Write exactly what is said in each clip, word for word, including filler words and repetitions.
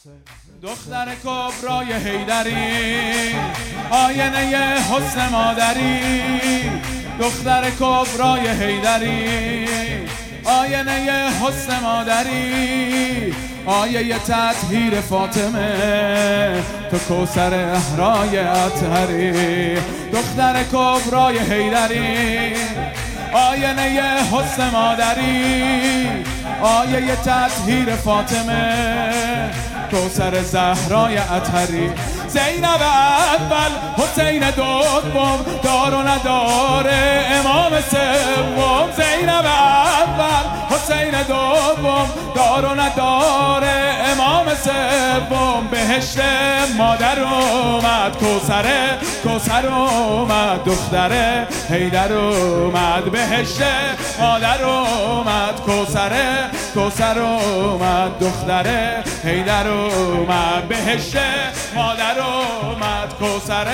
دختر کبرای حیدری، آینه حسن مادری. دختر کبرای حیدری، آینه حسن مادری. آیه تطهیر فاطمه، تو کوثر احرای اطهری. دختر کبرای حیدری، آینه حسن مادری. آیه تطهیر فاطمه، کوثر زهرای اطهری. زینب اول، حسین دوم، دار و نداره امام سوم. زینب اول، حسین دوم، دار و نداره امام سوم. بهشت مادر اومد، کوثر کوثر اومد. دختر حیدر اومد، بهشت مادر اومد. کوثر کوثر اومد، دختر حیدر اومد. بهشت مادر اومد، کوثر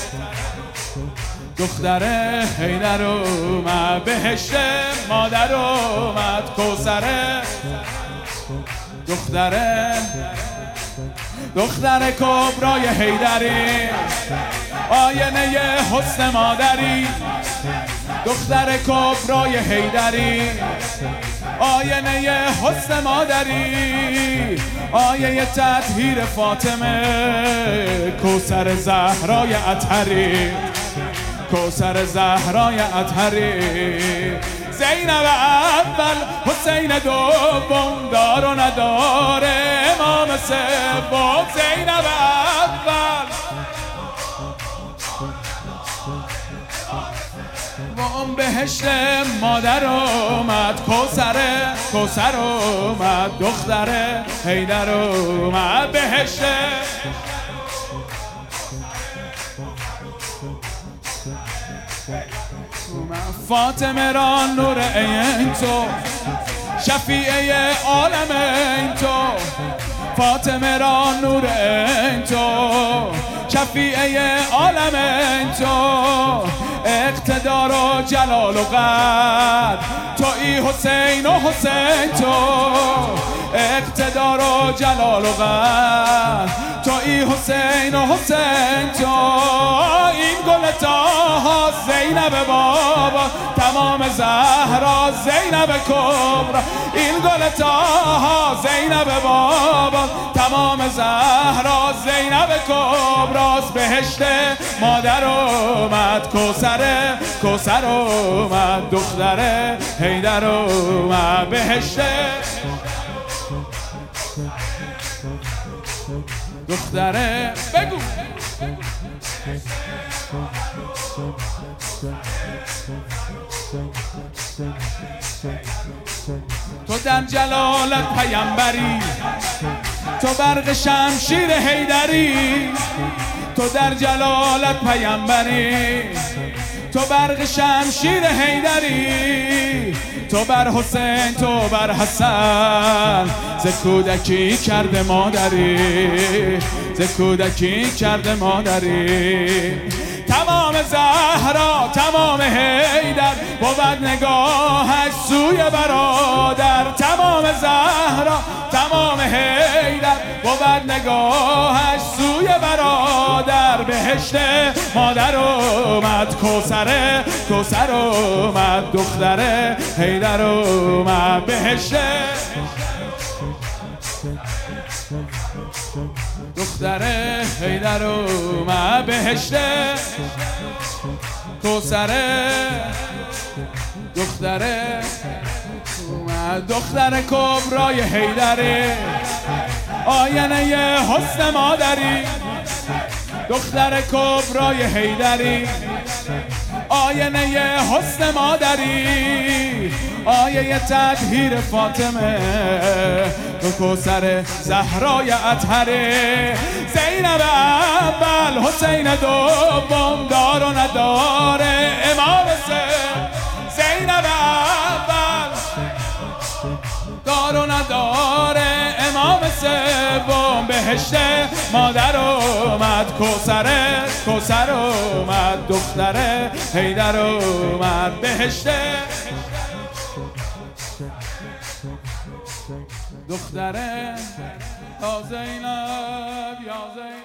دختر حیدر اومد. بهشت مادر اومد، کوثر دختر دختر کبرای حیدری، آینه حسن مادری. دختر کبرای حیدری، آینه حسن مادری. آیه تطهیر فاطمه، کوثر زهرای اطهری. کوثر زهرای اطهری. زینب اول، حسین دوم، دار و نداره امام سوم. زینب اول، و اون بهشت مادر اومد. کوثر کوثر اومد، دختر حیدر اومد. بهشت فاطمه را نور این تو، شفیعه عالم این تو. فاطمه را نور این تو، شفیعه عالم این تو. اقتدار و جلال و قدر تویی حسین و حسین تو. اقتدار و جلال و قدر تویی حسین و حسین تو. این گل تاها زینب بابا، تمام زهرا زینب کبرا. این گل تاها زینب بابا، تمام زهرا زینب کبراست. بهشت مادر اومد، کوثر کوثر اومد. دختر حیدر اومد، بهشت دختره. بگو تو در جلالت پیامبری، تو برق شمشیر حیدری. تو در جلالت پیامبری، تو برق شمشیر حیدری. تو بر حسین، تو بر حسن، ز کودکی کرده مادری. ز کودکی کرده مادری. تمام زهرا، تمام حیدر، بود نگاهش سوی برادر. تمام زهرا، تمام حیدر، بود نگاهش سوی برادر. بهشت مادر اومد، کوثر کوثر اومد. دختر حیدر اومد، بهشت دختر حیدر اومد. بهشت کوثر دختر اومد. دختر کبرای حیدری، آینه حسن مادری. دختر کبرای حیدری، آینه حسن مادری. آیه تطهیر فاطمه، تو کوثر زهرای اطهری. زینب اول، حسین دوم، دار و نداره امام سوم. زینب اول، دار و نداره امام سوم. بهشت مادر اومد، کوثر کوثر اومد. دختر حیدر اومد، بهشت دختره یا زینب یا زینب